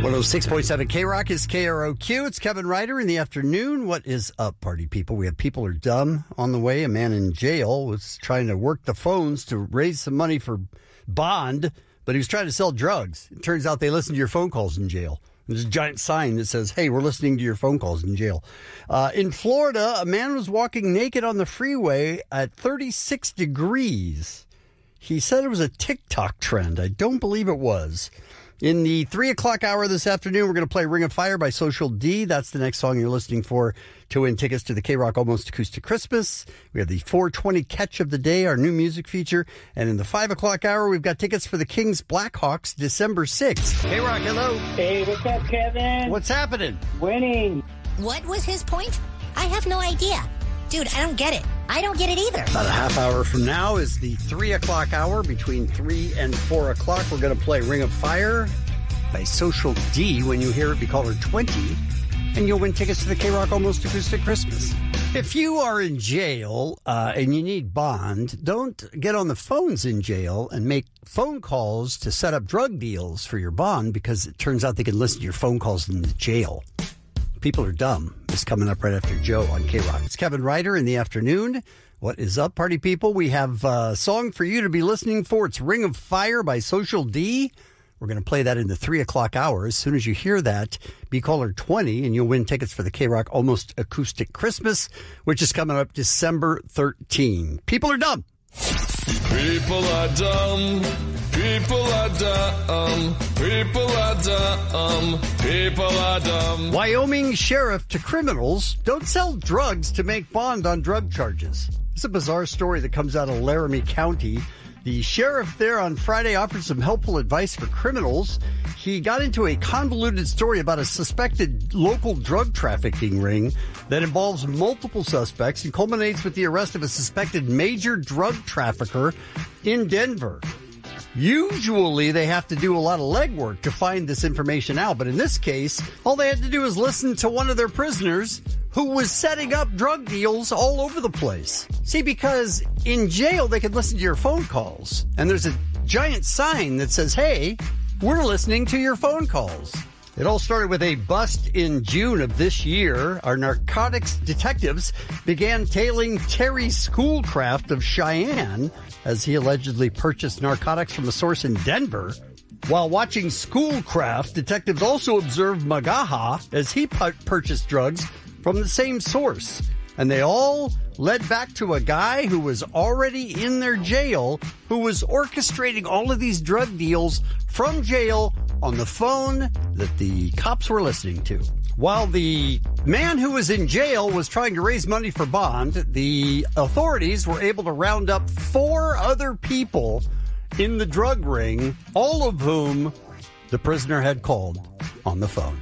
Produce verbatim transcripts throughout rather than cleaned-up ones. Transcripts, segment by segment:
one oh six point seven K-Rock is K R O Q. It's Kevin Ryder in the afternoon. What is up, party people? We have People Are Dumb on the way. A man in jail was trying to work the phones to raise some money for bond, but he was trying to sell drugs. It turns out they listen to your phone calls in jail. There's a giant sign that says, hey, we're listening to your phone calls in jail. Uh, in Florida, a man was walking naked on the freeway at thirty-six degrees. He said it was a TikTok trend. I don't believe it was. In the three o'clock hour this afternoon, we're going to play Ring of Fire by Social D. That's the next song you're listening for to win tickets to the K-Rock Almost Acoustic Christmas. We have the four twenty Catch of the Day, our new music feature. And in the five o'clock hour, we've got tickets for the Kings Blackhawks December sixth. K-Rock, hello. Hey, what's up, Kevin? What's happening? Winning. What was his point? I have no idea. Dude, I don't get it. I don't get it either. About a half hour from now is the three o'clock hour. Between three and four o'clock, we're going to play Ring of Fire by Social D. When you hear it, be caller twenty, and you'll win tickets to the K-Rock Almost Acoustic Christmas. If you are in jail uh, and you need bond, don't get on the phones in jail and make phone calls to set up drug deals for your bond, because it turns out they can listen to your phone calls in the jail. People Are Dumb is coming up right after Joe on K-Rock. It's Kevin Ryder in the afternoon. What is up, party people? We have a song for you to be listening for. It's Ring of Fire by Social D. We're going to play that in the three o'clock hour. As soon as you hear that, be caller twenty, and you'll win tickets for the K-Rock Almost Acoustic Christmas, which is coming up December thirteenth. People are dumb. People are dumb. People are dumb. People are dumb. People are dumb. Wyoming sheriff to criminals: don't sell drugs to make bond on drug charges. It's a bizarre story that comes out of Laramie County. The sheriff there on Friday offered some helpful advice for criminals. He got into a convoluted story about a suspected local drug trafficking ring that involves multiple suspects and culminates with the arrest of a suspected major drug trafficker in Denver. Usually they have to do a lot of legwork to find this information out, but in this case, all they had to do is listen to one of their prisoners who was setting up drug deals all over the place. See, because in jail they could listen to your phone calls, and there's a giant sign that says, hey, we're listening to your phone calls. It all started with a bust in June of this year. Our narcotics detectives began tailing Terry Schoolcraft of Cheyenne as he allegedly purchased narcotics from a source in Denver. While watching Schoolcraft, detectives also observed Magaha as he pu- purchased drugs from the same source. And they all led back to a guy who was already in their jail, who was orchestrating all of these drug deals from jail on the phone that the cops were listening to. While the man who was in jail was trying to raise money for bond, the authorities were able to round up four other people in the drug ring, all of whom the prisoner had called on the phone.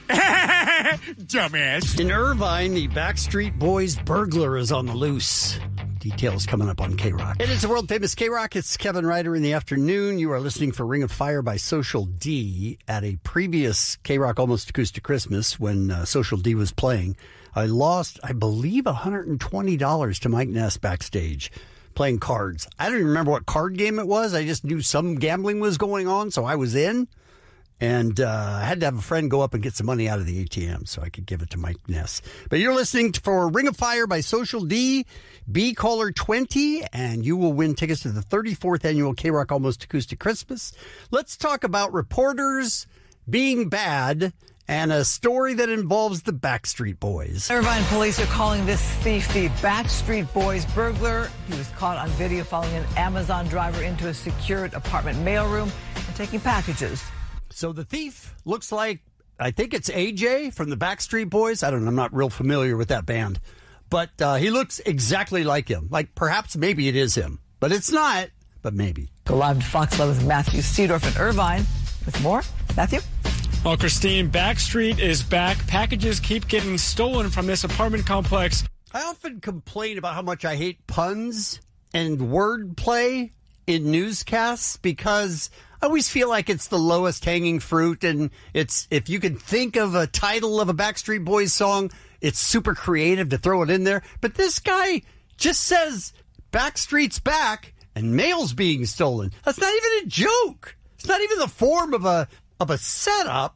Dumbass. In Irvine, the Backstreet Boys burglar is on the loose. Details coming up on K-Rock. It is the world-famous K-Rock. It's Kevin Ryder in the afternoon. You are listening for Ring of Fire by Social D. At a previous K-Rock Almost Acoustic Christmas, when uh, Social D was playing, I lost, I believe, one hundred twenty dollars to Mike Ness backstage playing cards. I don't even remember what card game it was. I just knew some gambling was going on, so I was in. And uh, I had to have a friend go up and get some money out of the A T M so I could give it to Mike Ness. But you're listening for Ring of Fire by Social D. Be caller twenty, and you will win tickets to the thirty-fourth annual K-Rock Almost Acoustic Christmas. Let's talk about reporters being bad and a story that involves the Backstreet Boys. Irvine police are calling this thief the Backstreet Boys burglar. He was caught on video following an Amazon driver into a secured apartment mailroom and taking packages. So the thief looks like, I think it's A J from the Backstreet Boys. I don't know. I'm not real familiar with that band. But uh, he looks exactly like him. Like, perhaps maybe it is him. But it's not, but maybe. Go live to Fox eleven's Matthew Seedorf in Irvine with more. Matthew? Well, Christine, Backstreet is back. Packages keep getting stolen from this apartment complex. I often complain about how much I hate puns and wordplay in newscasts because I always feel like it's the lowest hanging fruit, and it's if you can think of a title of a Backstreet Boys song, it's super creative to throw it in there. But this guy just says Backstreet's back and mail's being stolen. That's not even a joke. It's not even the form of a of a setup.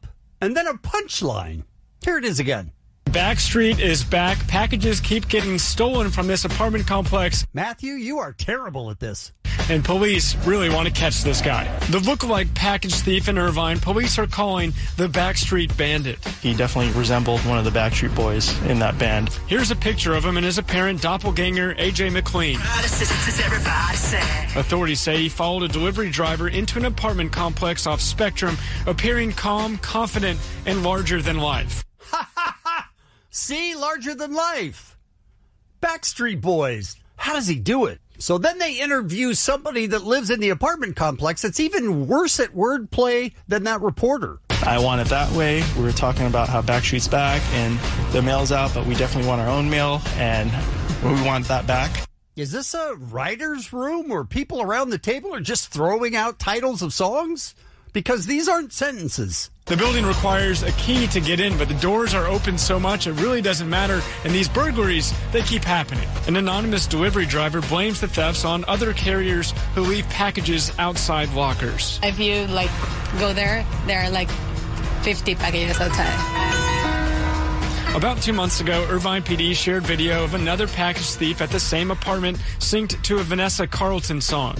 and then a punchline. Here it is again. Backstreet is back. Packages keep getting stolen from this apartment complex. Matthew, you are terrible at this. And police really want to catch this guy. The lookalike package thief in Irvine, police are calling the Backstreet Bandit. He definitely resembled one of the Backstreet Boys in that band. Here's a picture of him and his apparent doppelganger, A J McLean. Authorities say he followed a delivery driver into an apartment complex off Spectrum, appearing calm, confident, and larger than life. See, larger than life. Backstreet Boys. How does he do it? So then they interview somebody that lives in the apartment complex that's even worse at wordplay than that reporter. I want it that way. We were talking about how Backstreet's back and the mail's out, but we definitely want our own mail, and we want that back. Is this a writer's room where people around the table are just throwing out titles of songs? Because these aren't sentences. The building requires a key to get in, but the doors are open so much it really doesn't matter, and these burglaries, they keep happening. An anonymous delivery driver blames the thefts on other carriers who leave packages outside lockers. If you, like, go there, there are, like, fifty packages outside. About two months ago, Irvine P D shared video of another package thief at the same apartment synced to a Vanessa Carlton song.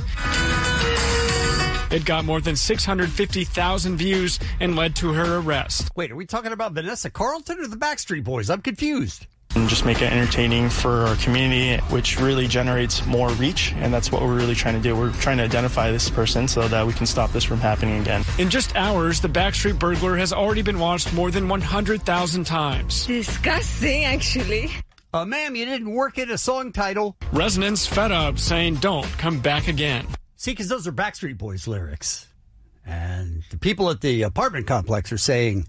It got more than six hundred fifty thousand views and led to her arrest. Wait, are we talking about Vanessa Carlton or the Backstreet Boys? I'm confused. And just make it entertaining for our community, which really generates more reach, and that's what we're really trying to do. We're trying to identify this person so that we can stop this from happening again. In just hours, the Backstreet burglar has already been watched more than one hundred thousand times. Disgusting, actually. Uh, ma'am, you didn't work in a song title. Residents fed up, saying, "Don't come back again." See, because those are Backstreet Boys lyrics. And the people at the apartment complex are saying,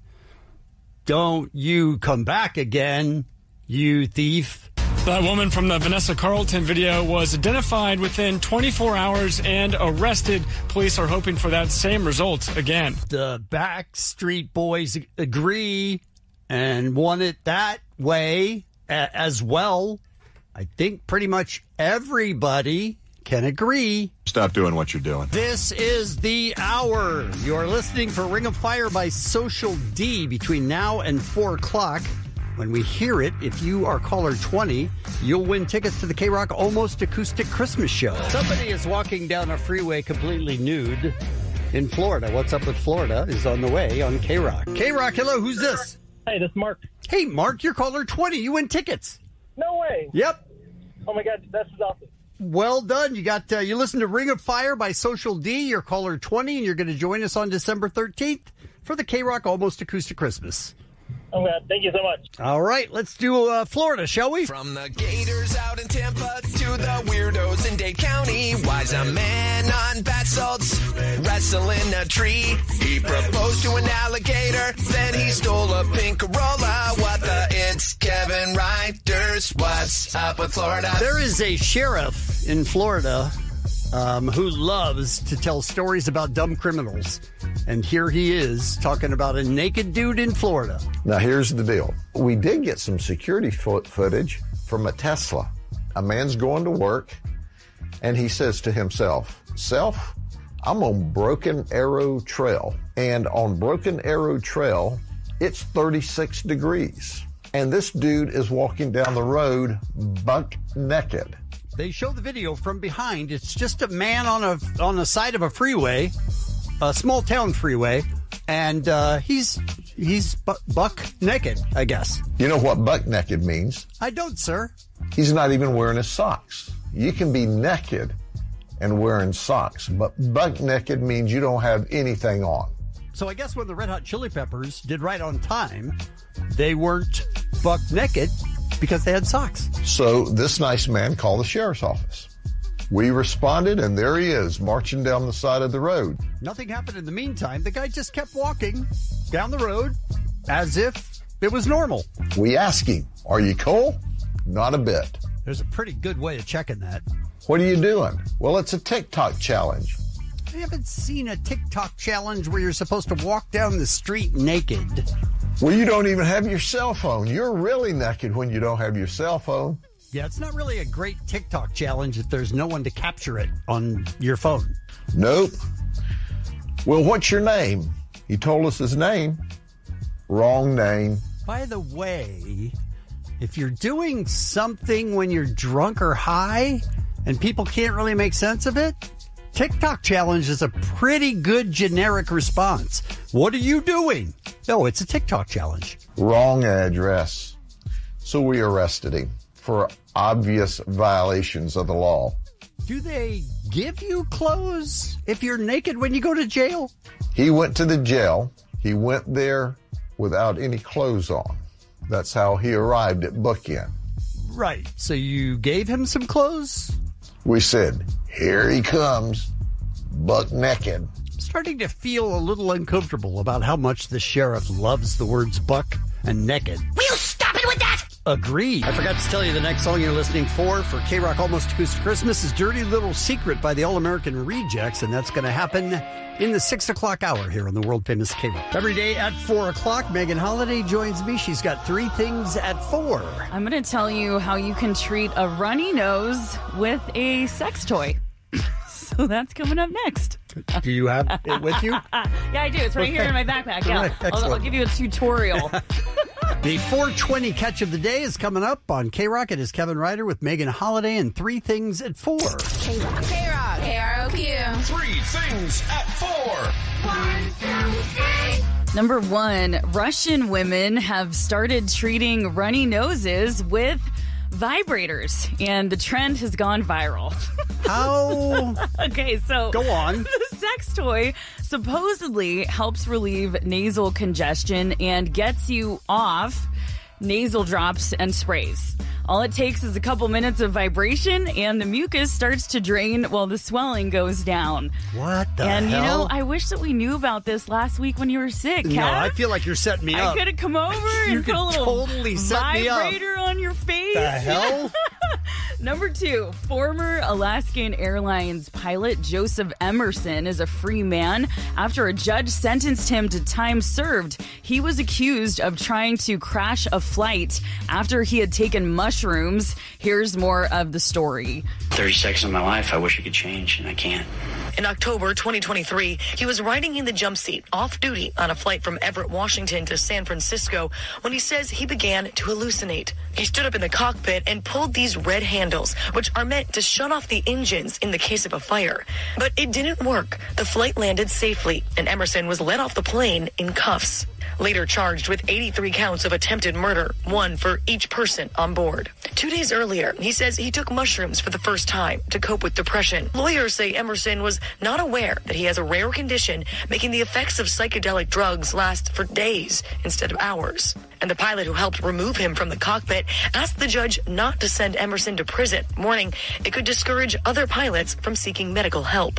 "Don't you come back again, you thief." That woman from the Vanessa Carlton video was identified within twenty-four hours and arrested. Police are hoping for that same result again. The Backstreet Boys agree and want it that way as well. I think pretty much everybody can agree. Stop doing what you're doing. This is the hour. You're listening for Ring of Fire by Social D between now and four o'clock. When we hear it, if you are caller twenty, you'll win tickets to the K-Rock Almost Acoustic Christmas Show. Somebody is walking down a freeway completely nude in Florida. What's Up with Florida is on the way on K-Rock. K-Rock, hello, who's this? Hey, this is Mark. Hey, Mark, you're caller twenty. You win tickets. No way. Yep. Oh, my God, that's awesome. Well done. You got uh, you listen to Ring of Fire by Social D. You're caller twenty, and you're going to join us on December thirteenth for the K-Rock Almost Acoustic Christmas. Oh, God, thank you so much. All right, let's do uh, Florida, shall we? From the Gators out in Tampa to the weirdos in Dade County, why's a man on bath salts wrestling a tree? He proposed to an alligator, then he stole a pink Corolla. What the? It's Kevin Ryder's What's Up with Florida? There is a sheriff in Florida um, who loves to tell stories about dumb criminals. And here he is talking about a naked dude in Florida. Now, here's the deal. We did get some security foot footage from a Tesla. A man's going to work, and he says to himself, Self, I'm on Broken Arrow Trail. And on Broken Arrow Trail, it's thirty-six degrees. And this dude is walking down the road buck naked. They show the video from behind. It's just a man on a on the side of a freeway, a small town freeway, and uh, he's he's bu- buck naked, I guess. You know what buck naked means? I don't, sir. He's not even wearing his socks. You can be naked and wearing socks, but buck naked means you don't have anything on. So I guess when the Red Hot Chili Peppers did Right on Time, they weren't buck naked because they had socks. So this nice man called the sheriff's office. We responded, and there he is, marching down the side of the road. Nothing happened in the meantime. The guy just kept walking down the road as if it was normal. We asked him, are you cool? Not a bit. There's a pretty good way of checking that. What are you doing? Well, it's a TikTok challenge. I haven't seen a TikTok challenge where you're supposed to walk down the street naked. Well, you don't even have your cell phone. You're really naked when you don't have your cell phone. Yeah, it's not really a great TikTok challenge if there's no one to capture it on your phone. Nope. Well, what's your name? He told us his name. Wrong name. By the way, if you're doing something when you're drunk or high and people can't really make sense of it, TikTok challenge is a pretty good generic response. What are you doing? No, it's a TikTok challenge. Wrong address. So we arrested him for obvious violations of the law. Do they give you clothes if you're naked when you go to jail? He went to the jail. He went there without any clothes on. That's how he arrived at Bookend. Right. So you gave him some clothes? We said, here he comes, buck naked. I'm starting to feel a little uncomfortable about how much the sheriff loves the words buck and naked. Will you stop it with that? Agreed. I forgot to tell you the next song you're listening for for K-Rock Almost Acoustic Christmas is Dirty Little Secret by the All-American Rejects, and that's going to happen in the six o'clock hour here on the world-famous K-Rock. Every day at four o'clock, Megan Holiday joins me. She's got three things at four. I'm going to tell you how you can treat a runny nose with a sex toy. So that's coming up next. Do you have it with you? Yeah, I do. It's right Okay. here in my backpack. Yeah, Right. I'll, I'll give you a tutorial. The four twenty catch of the day is coming up on K-Rock. It is Kevin Ryder with Megan Holiday and three things at four. K-Rock. K-Rock. K R O Q. Three things at four. One, two, three. Number one, Russian women have started treating runny noses with vibrators, and the trend has gone viral. How? Okay, so Go on. The sex toy supposedly helps relieve nasal congestion and gets you off nasal drops and sprays. All it takes is a couple minutes of vibration and the mucus starts to drain while the swelling goes down. What the and hell? you know, I wish that we knew about this last week when you were sick, No, Kev. I feel like you're setting me I up. could have come over You and put could a little totally set me up. vibrator on your face. The hell? Number two, former Alaskan Airlines pilot Joseph Emerson is a free man after a judge sentenced him to time served. He was accused of trying to crash a flight after he had taken mushrooms. Here's more of the story. thirty seconds of my life I wish I could change, and I can't. In October twenty twenty-three, he was riding in the jump seat off duty on a flight from Everett, Washington to San Francisco when he says he began to hallucinate. He stood up in the cockpit and pulled these red handles, which are meant to shut off the engines in the case of a fire. But it didn't work. The flight landed safely, and Emerson was let off the plane in cuffs. Later charged with eighty-three counts of attempted murder, one for each person on board. Two days earlier, he says he took mushrooms for the first time to cope with depression. Lawyers say Emerson was not aware that he has a rare condition, making the effects of psychedelic drugs last for days instead of hours. And the pilot who helped remove him from the cockpit asked the judge not to send Emerson to prison, warning it could discourage other pilots from seeking medical help.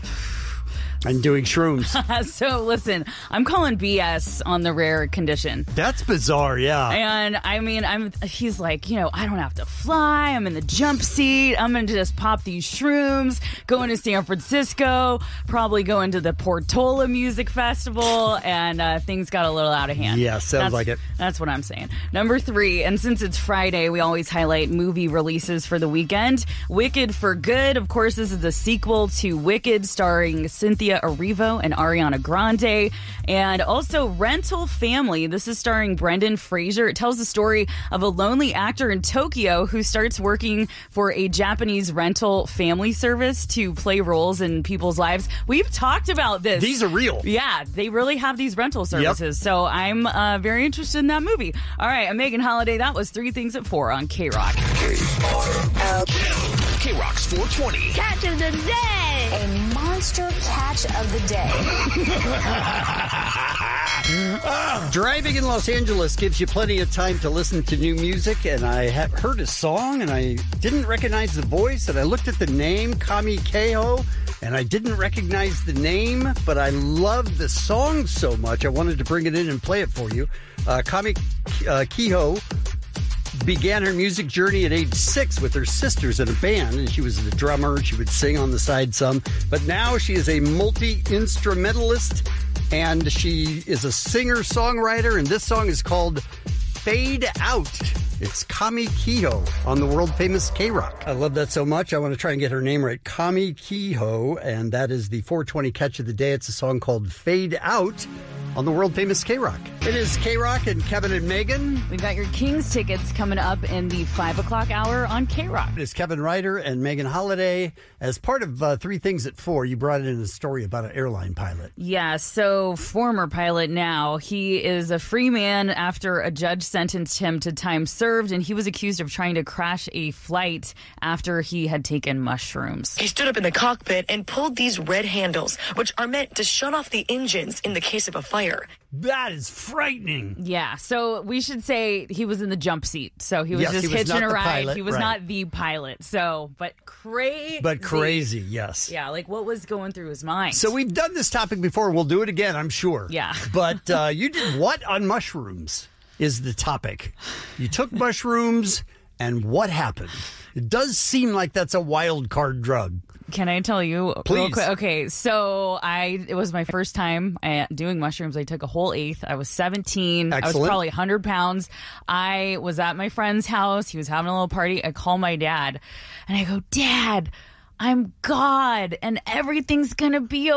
And doing shrooms. So listen, I'm calling B S on the rare condition. That's bizarre, yeah. And I mean, I'm. He's like, you know, I don't have to fly. I'm in the jump seat. I'm going to just pop these shrooms, going to San Francisco, probably going to the Portola Music Festival, and uh, things got a little out of hand. Yeah, sounds that's, like it. That's what I'm saying. Number three, and since it's Friday, we always highlight movie releases for the weekend. Wicked for Good, of course, this is a sequel to Wicked, starring Cynthia Erivo and Ariana Grande. And also Rental Family. This is starring Brendan Fraser. It tells the story of a lonely actor in Tokyo who starts working for a Japanese rental family service to play roles in people's lives. We've talked about this. These are real. Yeah, they really have these rental services. Yep. So I'm uh, very interested in that movie. All right, I'm Megan Holiday. That was three things at four on K-Rock. K-Rock's four twenty. Catch of the day. A monster catch of the day. Driving in Los Angeles gives you plenty of time to listen to new music, and I have heard a song, and I didn't recognize the voice, and I looked at the name, Kami Keho, and I didn't recognize the name, but I loved the song so much, I wanted to bring it in and play it for you. Uh, Kami uh, Keho began her music journey at age six with her sisters in a band, and she was the drummer. She would sing on the side some, but now she is a multi-instrumentalist, and she is a singer-songwriter, and this song is called Fade Out. It's Kami Keho on the world-famous K-Rock. I love that so much. I want to try and get her name right. Kami Keho, and that is the four twenty catch of the day. It's a song called Fade Out on the world-famous K-Rock. It is K-Rock and Kevin and Megan. We've got your Kings tickets coming up in the five o'clock hour on K-Rock. It is Kevin Ryder and Megan Holiday. As part of uh, Three Things at Four, you brought in a story about an airline pilot. Yeah, so former pilot now. He is a free man after a judge sentenced him to time served, and he was accused of trying to crash a flight after he had taken mushrooms. He stood up in the cockpit and pulled these red handles, which are meant to shut off the engines in the case of a fire. That is frightening. Yeah, so we should say he was in the jump seat. So he was Yes, just he was hitching not a the ride. pilot, he was right. not the pilot. So, but crazy. But crazy, yes. Yeah, like what was going through his mind? So we've done this topic before. We'll do it again, I'm sure. Yeah. But uh, you did what on mushrooms is the topic. You took mushrooms, and what happened? It does seem like that's a wild card drug. Can I tell you Please. real quick? Okay, so I it was my first time uh, doing mushrooms. I took a whole eighth. I was seventeen. I was Excellent. probably one hundred pounds. I was at my friend's house. He was having a little party. I call my dad, and I go, Dad, I'm God, and everything's going to be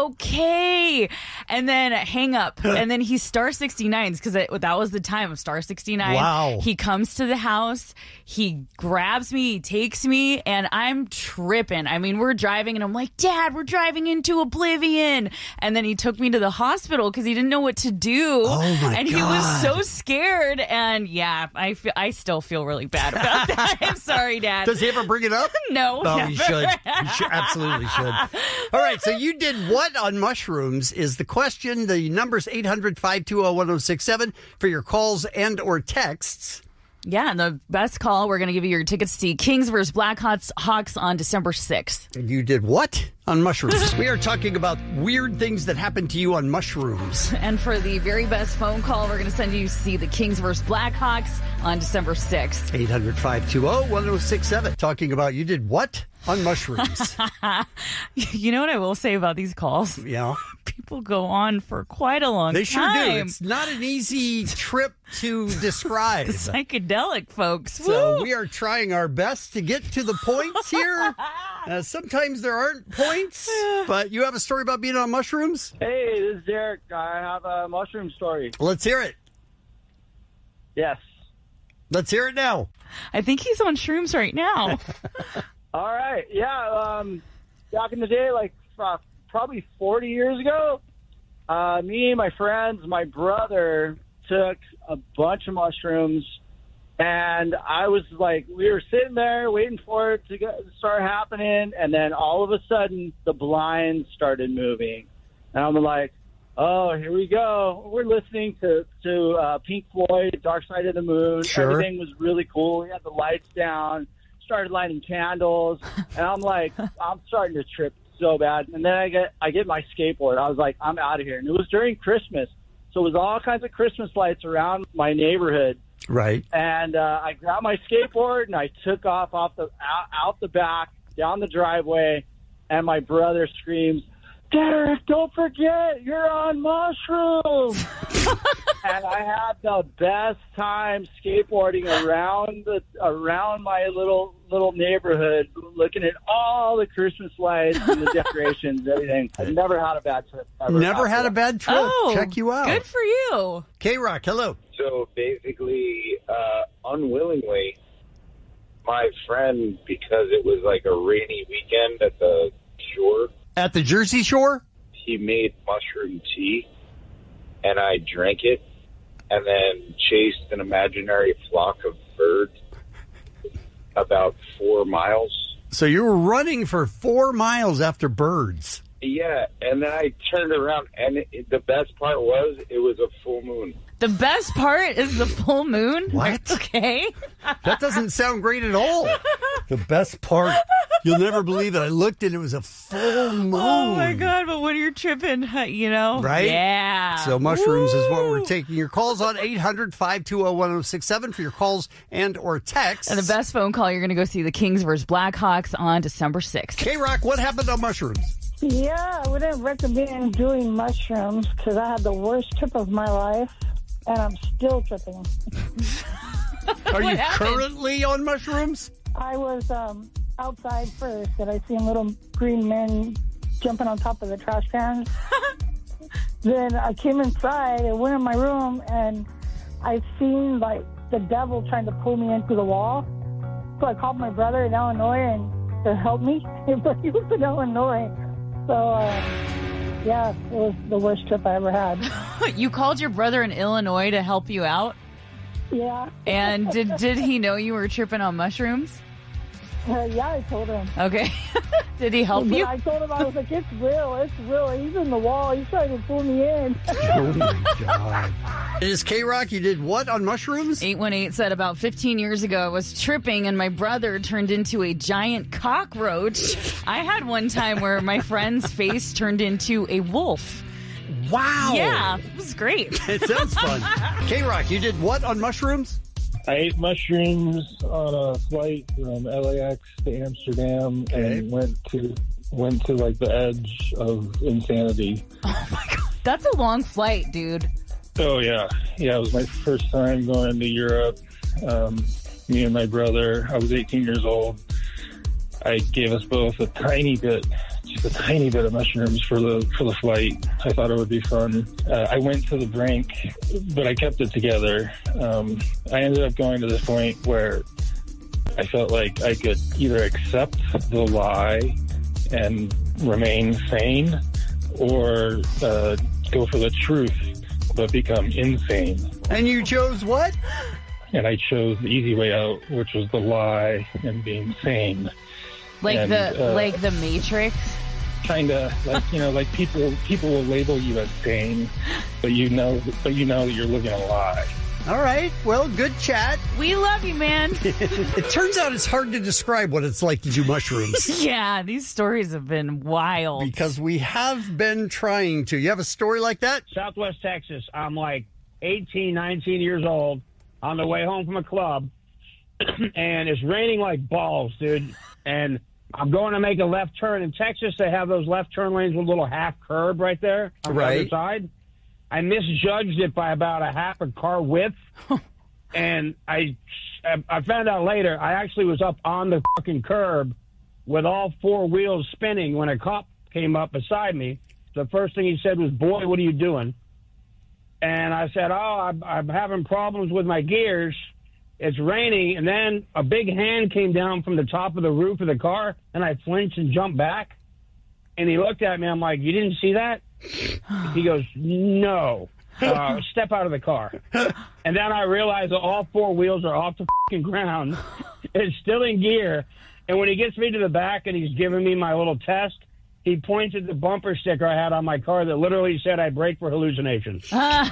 okay. And then hang up. And then he star sixty-nines, because that was the time of star sixty-nine. Wow. He comes to the house. He grabs me. He takes me, and I'm tripping. I mean, we're driving, and I'm like, Dad, we're driving into oblivion. And then he took me to the hospital because he didn't know what to do. Oh, my And he God. was so scared. And yeah, I, feel, I still feel really bad about that. I'm sorry, Dad. Does he ever bring it up? No. Oh, never. he should. He should. Absolutely should. All right, so you did what on mushrooms is the question. The number's eight hundred, five two zero, one zero six seven for your calls and or texts. Yeah, and the best call, we're going to give you your tickets to see Kings versus Blackhawks Hawks on December sixth. You did what on mushrooms? We are talking about weird things that happened to you on mushrooms. And for the very best phone call, we're going to send you to see the Kings versus Blackhawks on December sixth. eight hundred, five two zero, one zero six seven. Talking about you did what on mushrooms? You know what I will say about these calls? Yeah. People go on for quite a long They sure time. do. It's not an easy trip to describe. Psychedelic, folks. So Woo! we are trying our best to get to the points here. Uh, sometimes there aren't points, but you have a story about being on mushrooms? Hey, this is Derek. I have a mushroom story. Let's hear it. Yes. Let's hear it now. I think he's on shrooms right now. All right. Yeah. Um, back in the day, like uh, probably forty years ago, uh, me, my friends, my brother took a bunch of mushrooms, and I was like, we were sitting there waiting for it to get, start happening, and then all of a sudden the blinds started moving, and I'm like, oh, here we go. We're listening to to uh, Pink Floyd, Dark Side of the Moon. Sure. Everything was really cool. We had the lights down, started lighting candles, and I'm like, I'm starting to trip so bad. And then I get I get my skateboard. I was like, I'm out of here. And it was during Christmas, so it was all kinds of Christmas lights around my neighborhood. Right. And uh, I grabbed my skateboard and I took off off the out, out the back down the driveway, and my brother screams, Derek, don't forget, you're on mushrooms. And I had the best time skateboarding around the around my little little neighborhood, looking at all the Christmas lights and the decorations, everything. I've never had a bad trip. Ever Never had a bad trip. Oh, Check you out. Good for you. K-Rock, hello. So basically, uh, unwillingly, my friend, because it was like a rainy weekend at the shore, At the Jersey Shore? he made mushroom tea, and I drank it, and then chased an imaginary flock of birds about four miles. So you were running for four miles after birds. Yeah, and then I turned around, and it, the best part was it was a full moon. The best part is the full moon. What? Okay. That doesn't sound great at all. The best part, you'll never believe it. I looked and it was a full moon. Oh, my God. But when you're tripping, you know? Right? Yeah. So mushrooms Woo! is what we're taking. Your calls on eight hundred, five two zero, one zero six seven for your calls and or texts. And the best phone call, you're going to go see the Kings versus Blackhawks on December sixth. K-Rock, what happened on mushrooms? Yeah, I wouldn't recommend doing mushrooms because I had the worst trip of my life, and I'm still tripping. Are you happened? currently on mushrooms? I was um, outside first, and I seen little green men jumping on top of the trash cans. then I came inside, I went in my room, and I seen, like, the devil trying to pull me into the wall. So I called my brother in Illinois and to help me, but he was in Illinois. So, uh, yeah, it was the worst trip I ever had. You called your brother in Illinois to help you out? Yeah. And did did he know you were tripping on mushrooms? Uh, yeah, I told him. Okay. Did he help But you? I told him, I was like, it's real, it's real. He's in the wall. He's trying to pull me in. Oh, my God. It is K-Rock. You did what on mushrooms? eight one eight said about fifteen years ago, I was tripping and my brother turned into a giant cockroach. I had one time where my friend's face turned into a wolf. Wow. Yeah, it was great. It sounds fun. K-Rock, you did what on mushrooms? I ate mushrooms on a flight from L A X to Amsterdam and went to went to like the edge of insanity. Oh my God. That's a long flight, dude. Oh yeah, yeah. It was my first time going to Europe. Um, me and my brother. I was eighteen years old. I gave us both a tiny bit, just a tiny bit of mushrooms for the for the flight. I thought it would be fun. Uh, I went to the brink, but I kept it together. Um, I ended up going to this point where I felt like I could either accept the lie and remain sane, or uh, go for the truth but become insane. And you chose what? And I chose the easy way out, which was the lie and being sane. Like And, the uh, like the Matrix. Kind of like, you know, like people people will label you as sane, but you know, but you know that you're living a lie. All right. Well, good chat. We love you, man. It turns out it's hard to describe what it's like to do mushrooms. Yeah, these stories have been wild. Because we have been trying to. You have a story like that? Southwest Texas. I'm like eighteen, nineteen years old on the way home from a club, and it's raining like balls, dude. And I'm going to make a left turn. In Texas, they have those left turn lanes with a little half curb right there on the Right. other side. I misjudged it by about a half a car width, and I I found out later I actually was up on the fucking curb with all four wheels spinning when a cop came up beside me. The first thing he said was, "Boy, what are you doing?" And I said, "Oh, I'm, I'm having problems with my gears. It's raining." And then a big hand came down from the top of the roof of the car, and I flinched and jumped back. And he looked at me. I'm like, "You didn't see that?" He goes, "No. Uh, step out of the car." And then I realized that all four wheels are off the fucking ground. It's still in gear. And when he gets me to the back and he's giving me my little test, he points at the bumper sticker I had on my car that literally said I brake for hallucinations. I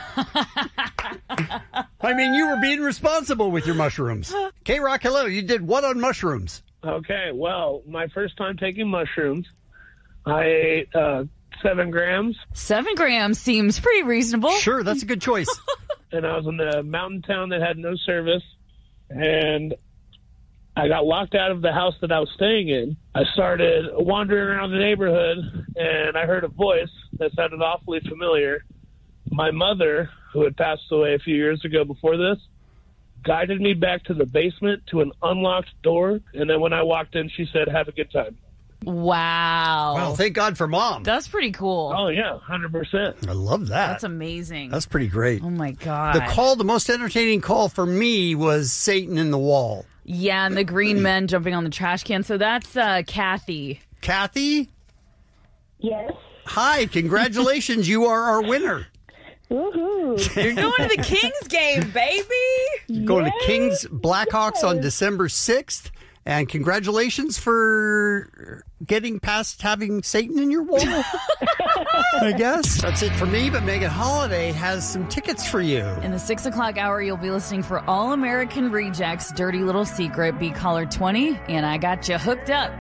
mean, you were being responsible with your mushrooms. K-Rock, hello. You did what on mushrooms? Okay, well, my first time taking mushrooms, I ate uh, seven grams. Seven grams seems pretty reasonable. Sure, that's a good choice. And I was in a mountain town that had no service, and I got locked out of the house that I was staying in. I started wandering around the neighborhood, and I heard a voice that sounded awfully familiar. My mother, who had passed away a few years ago before this, guided me back to the basement to an unlocked door, and then when I walked in, she said, "Have a good time." Wow. Well, thank God for Mom. That's pretty cool. Oh, yeah, one hundred percent. I love that. That's amazing. That's pretty great. Oh, my God. The call, the most entertaining call for me was Satan in the Wall. Yeah, and the green men jumping on the trash can. So that's uh, Kathy. Kathy? Yes. Hi, congratulations. You are our winner. Woohoo. You're going to the Kings game, baby. Going to Kings Blackhawks on December sixth. And congratulations for getting past having Satan in your wall, I guess. That's it for me, but Megan Holiday has some tickets for you. In the six o'clock hour, you'll be listening for All American Rejects, Dirty Little Secret, Be Caller twenty, and I got you hooked up.